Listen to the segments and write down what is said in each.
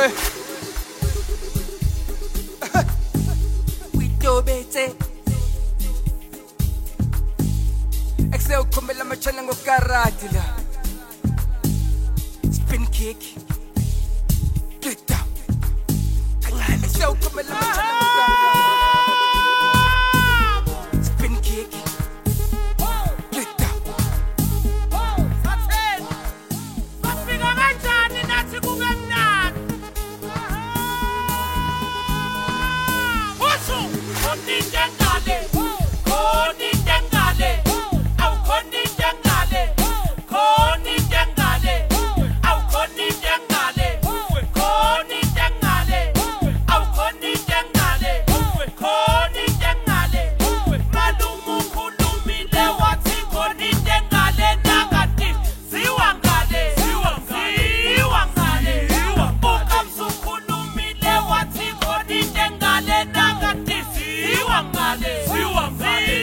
We do bete. Exeo come la machana ngo karate la. Spin kick. Get down. Exeo come la machana ngo karate. Spin kick. Get down. Bafika kanjani nathi kube mnandi. Usho ondinde ngale. Ondinde ngale. Awukhoninde ngale. Khoninde ngale. Awukhoninde ngale. Khoninde ngale. Awukhoninde ngale. Khoninde ngale. Malumu khulumile wathi khoninde ngale nakati. Ziwa ngale. Ziwa ngale. Ukamsu khulumile wathi khoninde ngale nakati. Ziwa ngale. Ziwa ngale.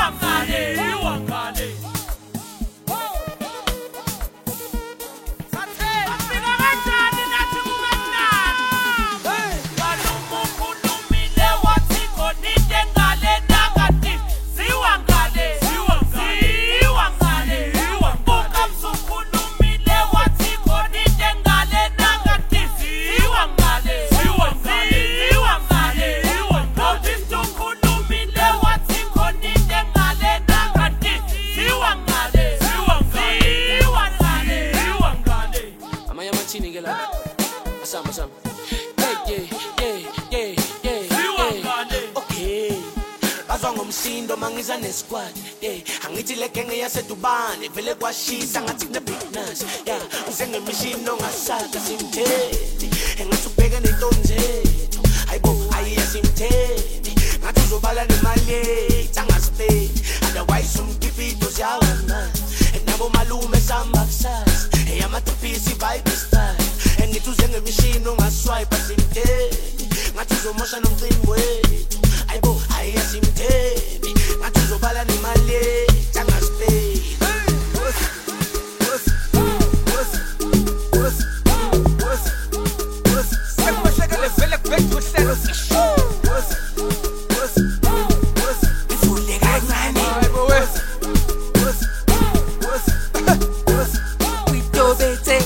Bafika kanjani nathi kube mnandi. Malumu khulumile wathi khoninde ngale nakati. Ziwa ngale. Ukamsu khulumile wathi khoninde ngale nakati. Ziwa ngale. Ubistu khulumile wathi khoninde ngale nakati. Ziwa ngale. Amaya machini ke la. Asama. Okay. Bazwa ngomsindo mangiza nesquad. Angithi le gang yasedubane vele kwashisa ngathi kune big nuts. Yeah, usengemishini ongasaka simthethi. Engathi ubheke nentonzethu. Hayibo ayiyasimthethi. Ngathi uzobala nemali yethu angasipeli. Otherwise umkipito siyawana. Nabo malume samba kusasa. Eyamathupisi vibe style. Engithi usengemishini ongaswipe simthethi. Ngathi uzomosha nomcimbi wethu. Hayibo ayiyasimthethi. Ngathi uzobala nemali yethu angasipeli. Sekushekele vele kwethu uhlelo. Ivule kancane. We do bete.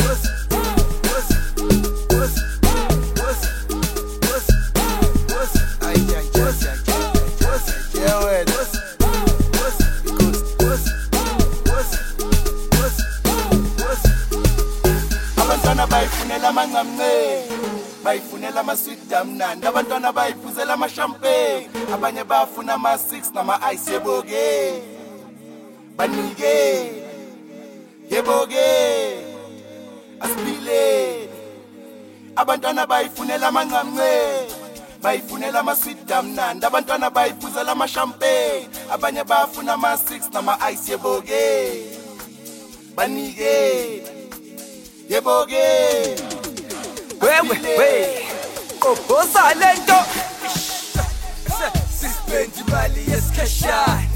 Abantwana bayifunela amanqamnqe, bayifunela ama-sweet damnandi. Abantwana bayiphuzela ama-champagne, abanye bafuna ama-6 nama-ice. Yebo-ke banike, yebo-ke asiphileni. Abantwana bayifunela amanqamnqe, bayifunela ama-sweet damnandi. Abantwana bayiphuzela ama-champagne, abanye bafuna ama-6 nama-ice. Yebo-ke banike, yebo-ke Wewe. Kobosa lento. Sispendi mali yesikhashana.